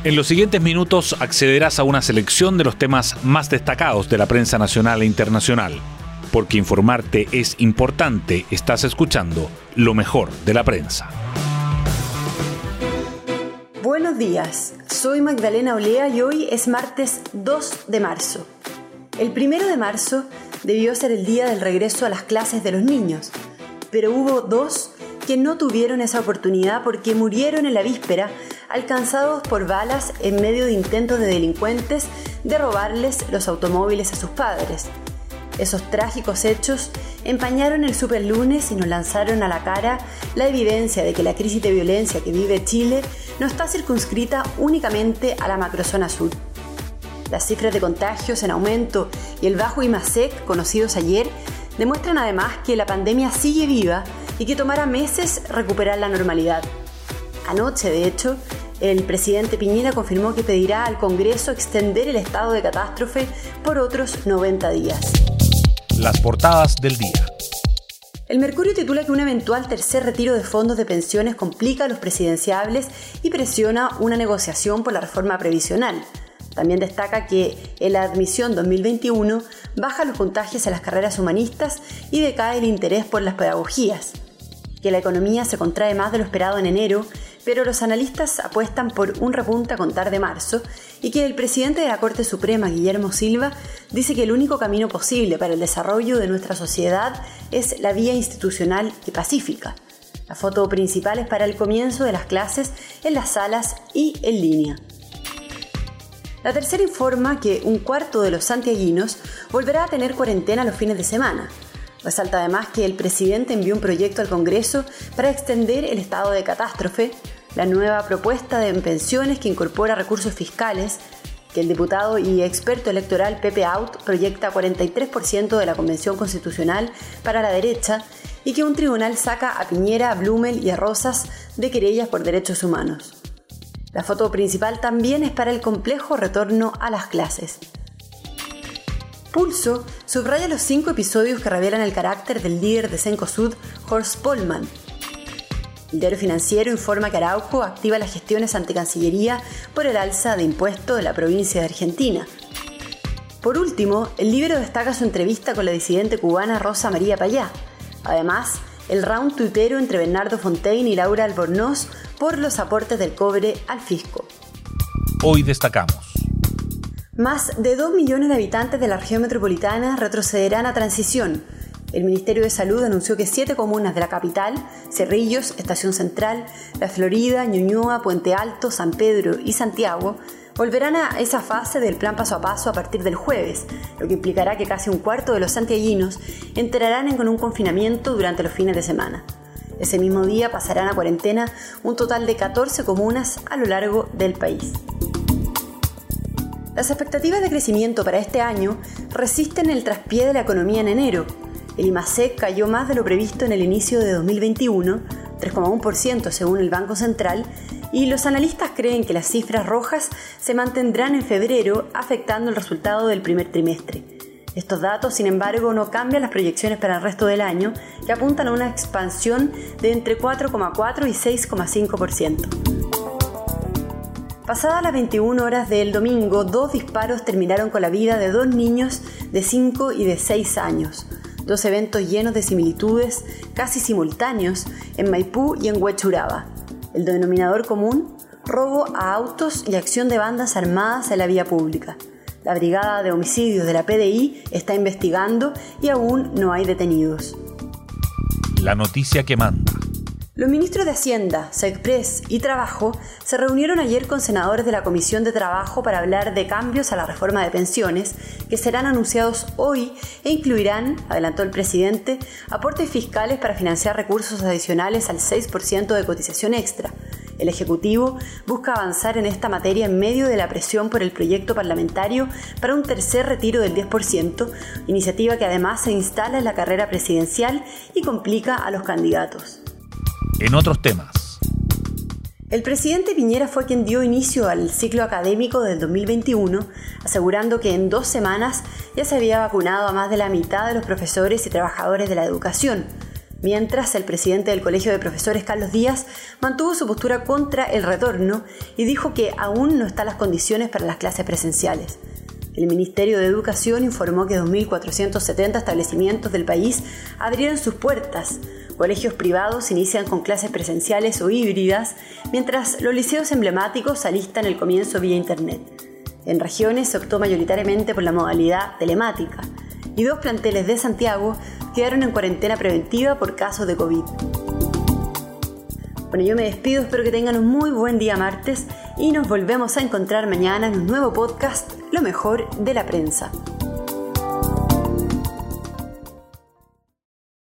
En los siguientes minutos accederás a una selección de los temas más destacados de la prensa nacional e internacional. Porque informarte es importante, estás escuchando lo mejor de la prensa. Buenos días, soy Magdalena Olea y hoy es martes 2 de marzo. El 1 de marzo debió ser el día del regreso a las clases de los niños, pero hubo dos que no tuvieron esa oportunidad porque murieron en la víspera, alcanzados por balas en medio de intentos de delincuentes de robarles los automóviles a sus padres. Esos trágicos hechos empañaron el superlunes y nos lanzaron a la cara la evidencia de que la crisis de violencia que vive Chile no está circunscrita únicamente a la macrozona sur. Las cifras de contagios en aumento y el bajo IMASEC conocidos ayer demuestran además que la pandemia sigue viva y que tomará meses recuperar la normalidad. Anoche, de hecho, el presidente Piñera confirmó que pedirá al Congreso extender el estado de catástrofe por otros 90 días. Las portadas del día. El Mercurio titula que un eventual tercer retiro de fondos de pensiones complica a los presidenciables y presiona una negociación por la reforma previsional. También destaca que en la admisión 2021 bajan los puntajes en las carreras humanistas y decae el interés por las pedagogías. Que la economía se contrae más de lo esperado en enero, pero los analistas apuestan por un repunte a contar de marzo y que el presidente de la Corte Suprema, Guillermo Silva, dice que el único camino posible para el desarrollo de nuestra sociedad es la vía institucional y pacífica. La foto principal es para el comienzo de las clases en las salas y en línea. La Tercera informa que un cuarto de los santiaguinos volverá a tener cuarentena los fines de semana. Resalta además que el presidente envió un proyecto al Congreso para extender el estado de catástrofe, la nueva propuesta de pensiones que incorpora recursos fiscales, que el diputado y experto electoral Pepe Out proyecta 43% de la Convención Constitucional para la derecha y que un tribunal saca a Piñera, a Blumel y a Rosas de querellas por derechos humanos. La foto principal también es para el complejo retorno a las clases. Pulso subraya los 5 episodios que revelan el carácter del líder de Cencosud, Horst Pohlmann. El diario Financiero informa que Araujo activa las gestiones ante Cancillería por el alza de impuestos de la provincia de Argentina. Por último, el Libro destaca su entrevista con la disidente cubana Rosa María Payá. Además, el round tuitero entre Bernardo Fontaine y Laura Albornoz por los aportes del cobre al fisco. Hoy destacamos. Más de 2 millones de habitantes de la región metropolitana retrocederán a transición. El Ministerio de Salud anunció que 7 comunas de la capital, Cerrillos, Estación Central, La Florida, Ñuñoa, Puente Alto, San Pedro y Santiago, volverán a esa fase del plan paso a paso a partir del jueves, lo que implicará que casi un cuarto de los santiaguinos entrarán en un confinamiento durante los fines de semana. Ese mismo día pasarán a cuarentena un total de 14 comunas a lo largo del país. Las expectativas de crecimiento para este año resisten el traspié de la economía en enero. El IMASEC cayó más de lo previsto en el inicio de 2021, 3,1% según el Banco Central, y los analistas creen que las cifras rojas se mantendrán en febrero, afectando el resultado del primer trimestre. Estos datos, sin embargo, no cambian las proyecciones para el resto del año, que apuntan a una expansión de entre 4,4 y 6,5%. Pasadas las 21 horas del domingo, 2 disparos terminaron con la vida de 2 niños de 5 y de 6 años. 2 eventos llenos de similitudes, casi simultáneos, en Maipú y en Huechuraba. El denominador común, robo a autos y acción de bandas armadas en la vía pública. La Brigada de Homicidios de la PDI está investigando y aún no hay detenidos. La noticia que manda. Los ministros de Hacienda, SECPRES y Trabajo se reunieron ayer con senadores de la Comisión de Trabajo para hablar de cambios a la reforma de pensiones que serán anunciados hoy e incluirán, adelantó el presidente, aportes fiscales para financiar recursos adicionales al 6% de cotización extra. El Ejecutivo busca avanzar en esta materia en medio de la presión por el proyecto parlamentario para un tercer retiro del 10%, iniciativa que además se instala en la carrera presidencial y complica a los candidatos. En otros temas. El presidente Piñera fue quien dio inicio al ciclo académico del 2021, asegurando que en 2 semanas ya se había vacunado a más de la mitad de los profesores y trabajadores de la educación. Mientras, el presidente del Colegio de Profesores, Carlos Díaz, mantuvo su postura contra el retorno y dijo que aún no están las condiciones para las clases presenciales. El Ministerio de Educación informó que 2.470 establecimientos del país abrieron sus puertas. Colegios privados inician con clases presenciales o híbridas, mientras los liceos emblemáticos alistan el comienzo vía Internet. En regiones se optó mayoritariamente por la modalidad telemática, y 2 planteles de Santiago quedaron en cuarentena preventiva por casos de COVID. Bueno, yo me despido, espero que tengan un muy buen día martes y nos volvemos a encontrar mañana en un nuevo podcast, Lo mejor de la prensa.